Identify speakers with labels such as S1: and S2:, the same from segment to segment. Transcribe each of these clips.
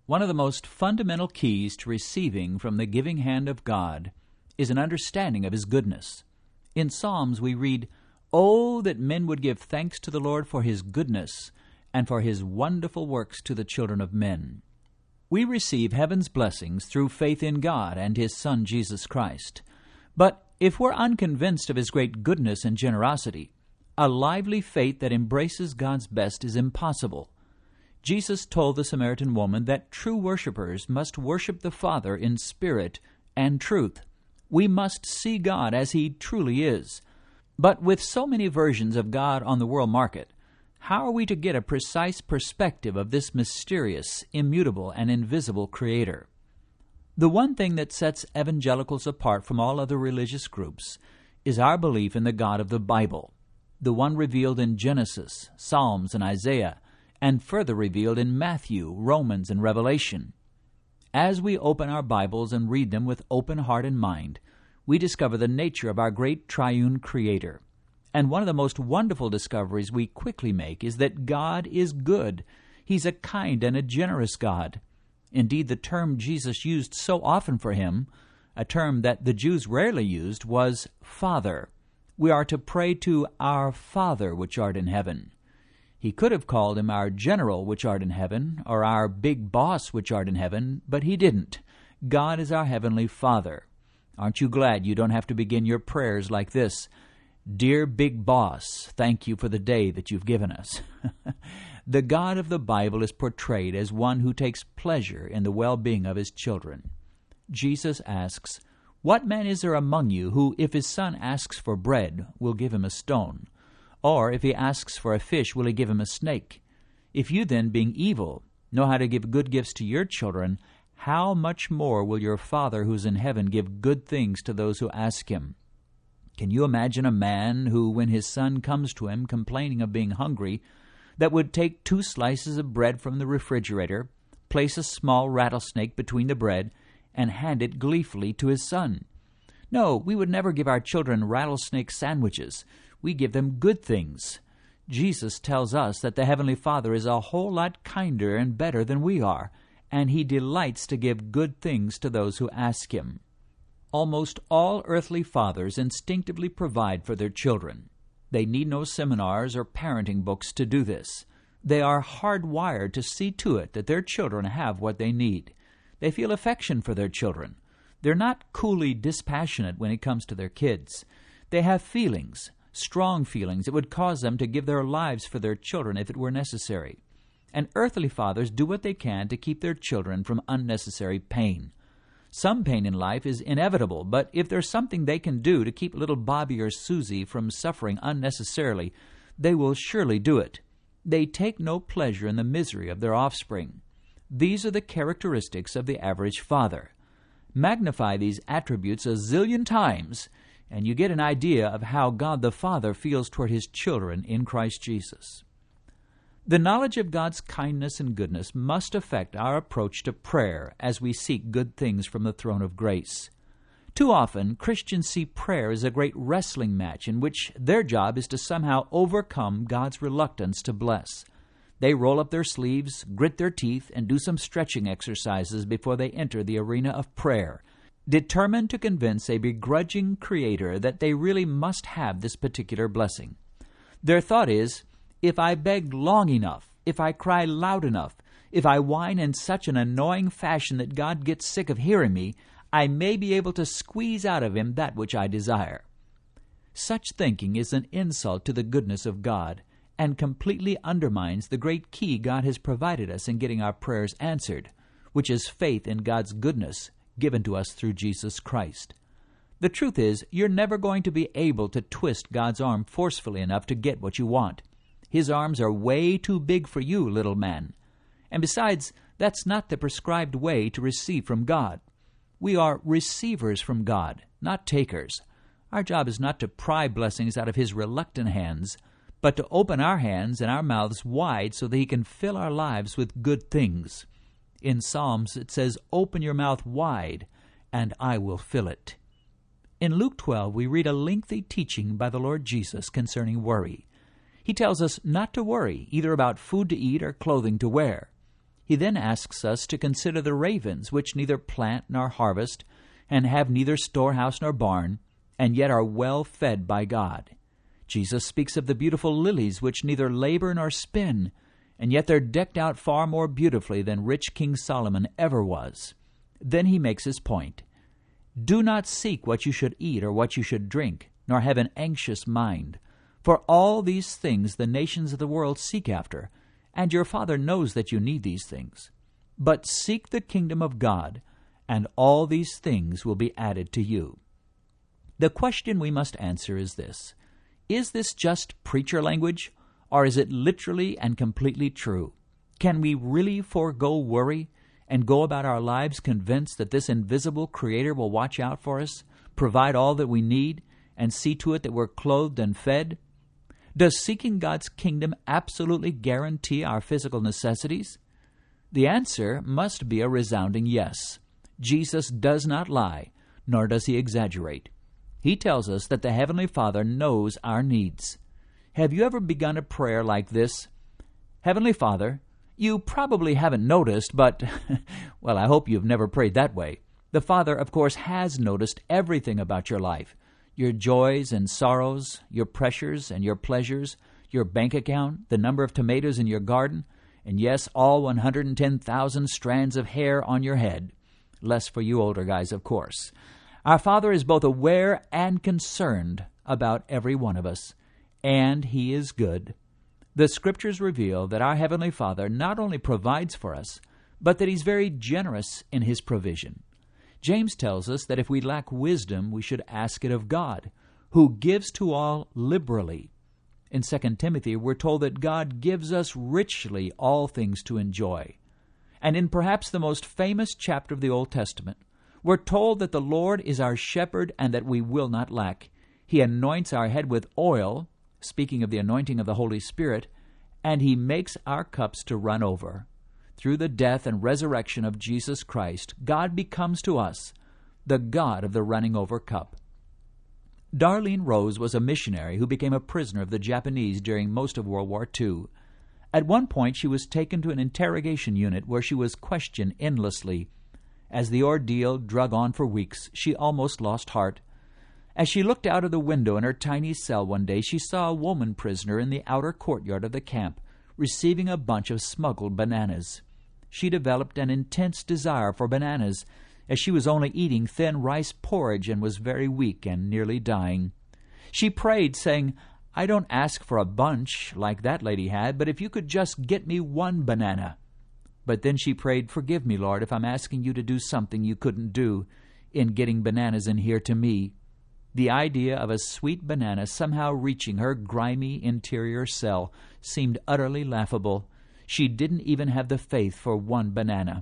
S1: One of the most fundamental keys to receiving from the giving hand of God is an understanding of His goodness. In Psalms we read, "Oh, that men would give thanks to the Lord for His goodness, and for His wonderful works to the children of men." We receive heaven's blessings through faith in God and His Son, Jesus Christ. But if we're unconvinced of His great goodness and generosity, a lively faith that embraces God's best is impossible. Jesus told the Samaritan woman that true worshipers must worship the Father in spirit and truth. We must see God as He truly is. But with so many versions of God on the world market, how are we to get a precise perspective of this mysterious, immutable, and invisible Creator? The one thing that sets evangelicals apart from all other religious groups is our belief in the God of the Bible, the one revealed in Genesis, Psalms, and Isaiah, and further revealed in Matthew, Romans, and Revelation. As we open our Bibles and read them with open heart and mind, we discover the nature of our great triune Creator. And one of the most wonderful discoveries we quickly make is that God is good. He's a kind and a generous God. Indeed, the term Jesus used so often for Him, a term that the Jews rarely used, was Father. We are to pray to our Father which art in heaven. He could have called Him our General which art in heaven, or our Big Boss which art in heaven, but He didn't. God is our Heavenly Father. Aren't you glad you don't have to begin your prayers like this? "Dear Big Boss, thank you for the day that you've given us." The God of the Bible is portrayed as one who takes pleasure in the well-being of His children. Jesus asks, "What man is there among you who, if his son asks for bread, will give him a stone? Or if he asks for a fish, will he give him a snake? If you then, being evil, know how to give good gifts to your children, how much more will your Father who is in heaven give good things to those who ask Him?" Can you imagine a man who, when his son comes to him complaining of being hungry, that would take 2 slices of bread from the refrigerator, place a small rattlesnake between the bread, and hand it gleefully to his son? No, we would never give our children rattlesnake sandwiches. We give them good things. Jesus tells us that the Heavenly Father is a whole lot kinder and better than we are, and He delights to give good things to those who ask Him. Almost all earthly fathers instinctively provide for their children. They need no seminars or parenting books to do this. They are hardwired to see to it that their children have what they need. They feel affection for their children. They're not coolly dispassionate when it comes to their kids. They have feelings, strong feelings that would cause them to give their lives for their children if it were necessary. And earthly fathers do what they can to keep their children from unnecessary pain. Some pain in life is inevitable, but if there's something they can do to keep little Bobby or Susie from suffering unnecessarily, they will surely do it. They take no pleasure in the misery of their offspring. These are the characteristics of the average father. Magnify these attributes a zillion times, and you get an idea of how God the Father feels toward His children in Christ Jesus. The knowledge of God's kindness and goodness must affect our approach to prayer as we seek good things from the throne of grace. Too often, Christians see prayer as a great wrestling match in which their job is to somehow overcome God's reluctance to bless. They roll up their sleeves, grit their teeth, and do some stretching exercises before they enter the arena of prayer, determined to convince a begrudging Creator that they really must have this particular blessing. Their thought is, if I beg long enough, if I cry loud enough, if I whine in such an annoying fashion that God gets sick of hearing me, I may be able to squeeze out of Him that which I desire. Such thinking is an insult to the goodness of God and completely undermines the great key God has provided us in getting our prayers answered, which is faith in God's goodness given to us through Jesus Christ. The truth is, you're never going to be able to twist God's arm forcefully enough to get what you want. His arms are way too big for you, little man. And besides, that's not the prescribed way to receive from God. We are receivers from God, not takers. Our job is not to pry blessings out of His reluctant hands, but to open our hands and our mouths wide so that He can fill our lives with good things. In Psalms it says, "Open your mouth wide, and I will fill it." In Luke 12 we read a lengthy teaching by the Lord Jesus concerning worry. He tells us not to worry, either about food to eat or clothing to wear. He then asks us to consider the ravens, which neither plant nor harvest, and have neither storehouse nor barn, and yet are well fed by God. Jesus speaks of the beautiful lilies, which neither labor nor spin, and yet they're decked out far more beautifully than rich King Solomon ever was. Then he makes his point. Do not seek what you should eat or what you should drink, nor have an anxious mind. For all these things the nations of the world seek after, and your Father knows that you need these things. But seek the kingdom of God, and all these things will be added to you. The question we must answer is this. Is this just preacher language, or is it literally and completely true? Can we really forego worry and go about our lives convinced that this invisible Creator will watch out for us, provide all that we need, and see to it that we're clothed and fed? Does seeking God's kingdom absolutely guarantee our physical necessities? The answer must be a resounding yes. Jesus does not lie, nor does he exaggerate. He tells us that the Heavenly Father knows our needs. Have you ever begun a prayer like this? Heavenly Father, you probably haven't noticed, but, well, I hope you've never prayed that way. The Father, of course, has noticed everything about your life. Your joys and sorrows, your pressures and your pleasures, your bank account, the number of tomatoes in your garden, and yes, all 110,000 strands of hair on your head. Less for you older guys, of course. Our Father is both aware and concerned about every one of us, and He is good. The Scriptures reveal that our Heavenly Father not only provides for us, but that He's very generous in His provision. James tells us that if we lack wisdom, we should ask it of God, who gives to all liberally. In 2 Timothy, we're told that God gives us richly all things to enjoy. And in perhaps the most famous chapter of the Old Testament, we're told that the Lord is our shepherd and that we will not lack. He anoints our head with oil, speaking of the anointing of the Holy Spirit, and He makes our cups to run over. Through the death and resurrection of Jesus Christ, God becomes to us the God of the running over cup. Darlene Rose was a missionary who became a prisoner of the Japanese during most of World War II. At one point, she was taken to an interrogation unit where she was questioned endlessly. As the ordeal drug on for weeks, she almost lost heart. As she looked out of the window in her tiny cell one day, she saw a woman prisoner in the outer courtyard of the camp, receiving a bunch of smuggled bananas. She developed an intense desire for bananas, as she was only eating thin rice porridge and was very weak and nearly dying. She prayed, saying, "I don't ask for a bunch like that lady had, but if you could just get me one banana." But then she prayed, "Forgive me, Lord, if I'm asking you to do something you couldn't do in getting bananas in here to me." The idea of a sweet banana somehow reaching her grimy interior cell seemed utterly laughable. She didn't even have the faith for one banana.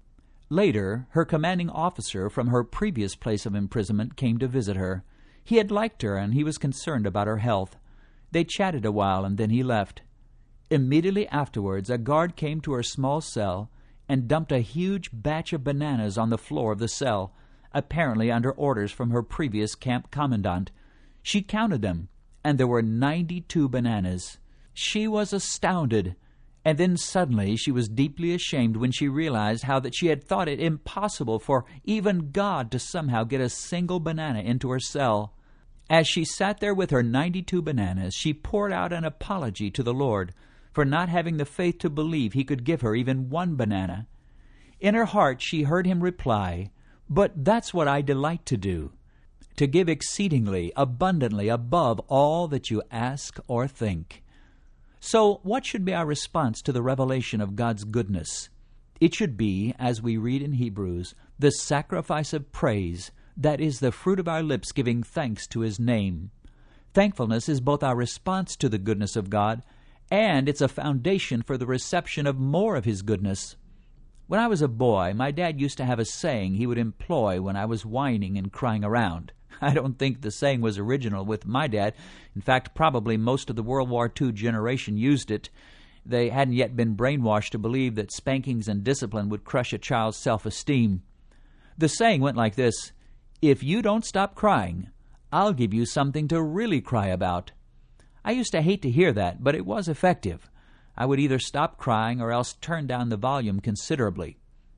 S1: Later, her commanding officer from her previous place of imprisonment came to visit her. He had liked her, and he was concerned about her health. They chatted a while, and then he left. Immediately afterwards, a guard came to her small cell and dumped a huge batch of bananas on the floor of the cell, apparently under orders from her previous camp commandant. She counted them, and there were 92 bananas. She was astounded, and then suddenly she was deeply ashamed when she realized how that she had thought it impossible for even God to somehow get a single banana into her cell. As she sat there with her 92 bananas, she poured out an apology to the Lord for not having the faith to believe He could give her even one banana. In her heart she heard Him reply, "But that's what I delight to do, to give exceedingly, abundantly, above all that you ask or think." So what should be our response to the revelation of God's goodness? It should be, as we read in Hebrews, the sacrifice of praise, that is the fruit of our lips giving thanks to His name. Thankfulness is both our response to the goodness of God, and it's a foundation for the reception of more of His goodness. When I was a boy, my dad used to have a saying he would employ when I was whining and crying around. I don't think the saying was original with my dad. In fact, probably most of the World War II generation used it. They hadn't yet been brainwashed to believe that spankings and discipline would crush a child's self-esteem. The saying went like this: "If you don't stop crying, I'll give you something to really cry about." I used to hate to hear that, but it was effective. I would either stop crying or else turn down the volume considerably.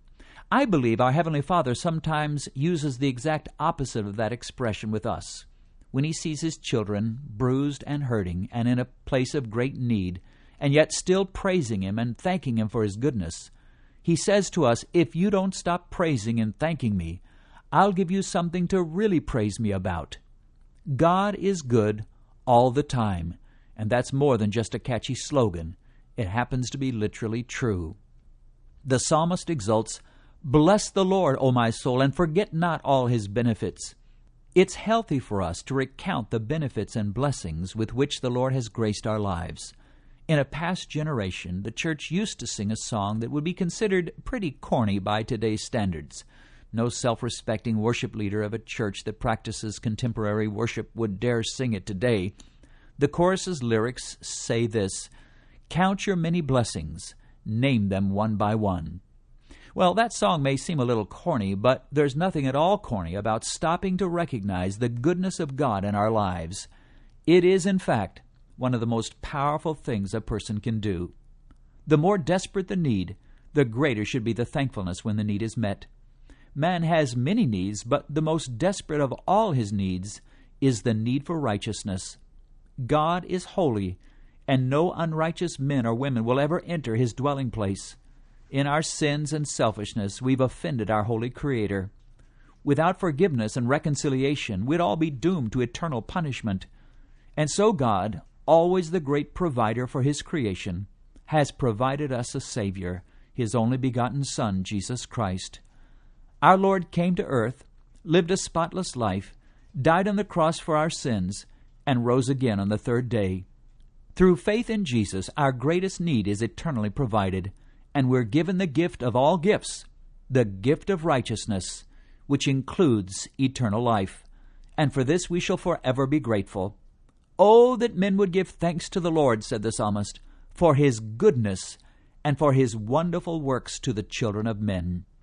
S1: I believe our Heavenly Father sometimes uses the exact opposite of that expression with us. When He sees His children bruised and hurting and in a place of great need, and yet still praising Him and thanking Him for His goodness, He says to us, if you don't stop praising and thanking me, I'll give you something to really praise me about. God is good all the time, and that's more than just a catchy slogan. It happens to be literally true. The psalmist exults, "Bless the Lord, O my soul, and forget not all His benefits." It's healthy for us to recount the benefits and blessings with which the Lord has graced our lives. In a past generation, the church used to sing a song that would be considered pretty corny by today's standards. No self-respecting worship leader of a church that practices contemporary worship would dare sing it today. The chorus's lyrics say this, "Count your many blessings, name them one by one." Well, that song may seem a little corny, but there's nothing at all corny about stopping to recognize the goodness of God in our lives. It is, in fact, one of the most powerful things a person can do. The more desperate the need, the greater should be the thankfulness when the need is met. Man has many needs, but the most desperate of all his needs is the need for righteousness. God is holy, and no unrighteous men or women will ever enter His dwelling place. In our sins and selfishness, we've offended our holy Creator. Without forgiveness and reconciliation, we'd all be doomed to eternal punishment. And so God, always the great provider for His creation, has provided us a Savior, His only begotten Son, Jesus Christ. Our Lord came to earth, lived a spotless life, died on the cross for our sins, and rose again on the third day. Through faith in Jesus, our greatest need is eternally provided, and we're given the gift of all gifts, the gift of righteousness, which includes eternal life. And for this we shall forever be grateful. "Oh, that men would give thanks to the Lord," said the psalmist, "for His goodness and for His wonderful works to the children of men."